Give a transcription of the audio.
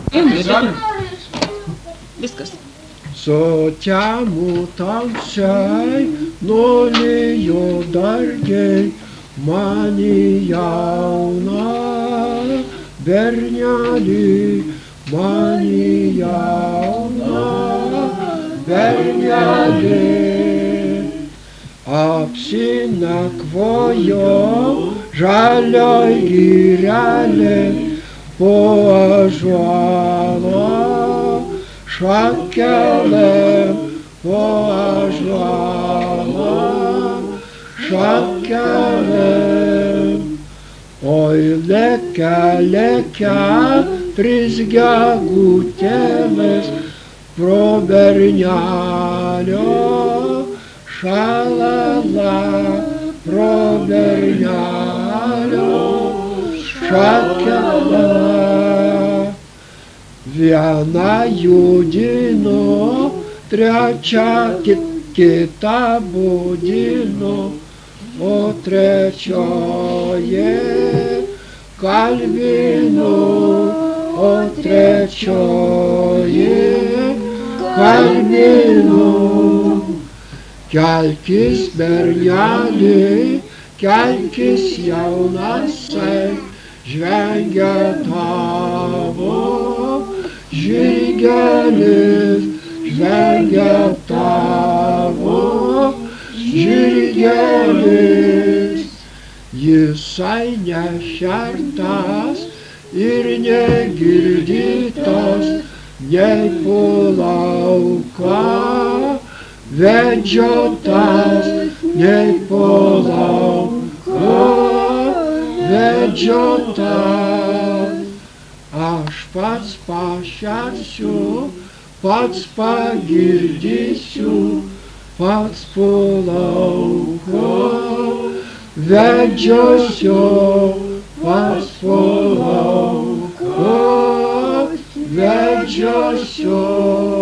Viskas. Sočiamų tamsiai, nolijo dargiai, mani jauną bernelį, mani jauną bernelį. Apsinakvojo žalioj girelėj po ąžuolo šakelėm, po ąžuolo šakelėm. Oi lekia, lekia, trys gegutėmis pro bernelio šalala, pro bernelio šakelę. Viena judino, trečia kitą budino, o trečioji kalbino, o trečioji kalbino. Kelkis berneli, kelkis jaunasai, žvengia tavo žirgelis, žvengia tavo žirgelis. Jisai nešertas ir negirdytas, nei po lauką vedžiotas, nei po lauką vedžiotas. Aš pats pašersiu, pats pagirdysiu, pats po lauko vedžiosiu, pats po lauko vedžiosiu.